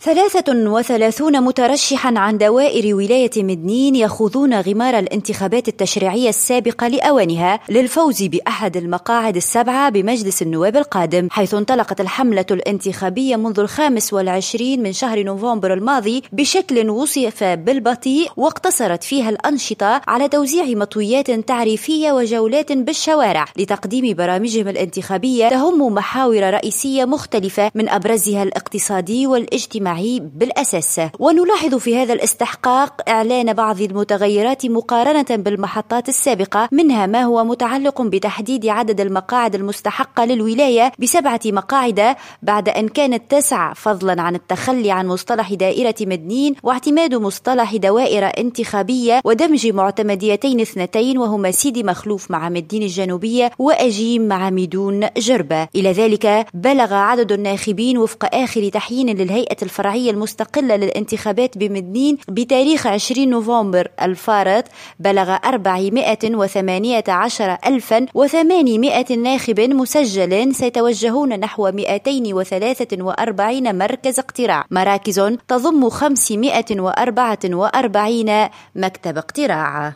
33 مترشحا عن دوائر ولاية مدنين يخوضون غمار الانتخابات التشريعية السابقة لأوانها للفوز بأحد المقاعد السبعة بمجلس النواب القادم، حيث انطلقت الحملة الانتخابية منذ 25 من شهر نوفمبر الماضي بشكل وصف بالبطيء، واقتصرت فيها الأنشطة على توزيع مطويات تعريفية وجولات بالشوارع لتقديم برامجهم الانتخابية تهم محاور رئيسية مختلفة، من أبرزها الاقتصادي والاجتماعي بالأساس. ونلاحظ في هذا الاستحقاق إعلان بعض المتغيرات مقارنة بالمحطات السابقة، منها ما هو متعلق بتحديد عدد المقاعد المستحقة للولاية ب7 مقاعد بعد أن كانت 9، فضلا عن التخلي عن مصطلح دائرة مدنين واعتماد مصطلح دوائر انتخابية ودمج معتمديتين 2 وهما سيدي مخلوف مع مدين الجنوبية وأجيم مع ميدون جربة. إلى ذلك بلغ عدد الناخبين وفق آخر تحيين للهيئة الفرعية المستقلة للانتخابات بمدنين بتاريخ 20 نوفمبر الفارط بلغ 418,800 ناخب مسجل، سيتوجهون نحو 243 مركز اقتراع، مراكز تضم 544 مكتب اقتراع.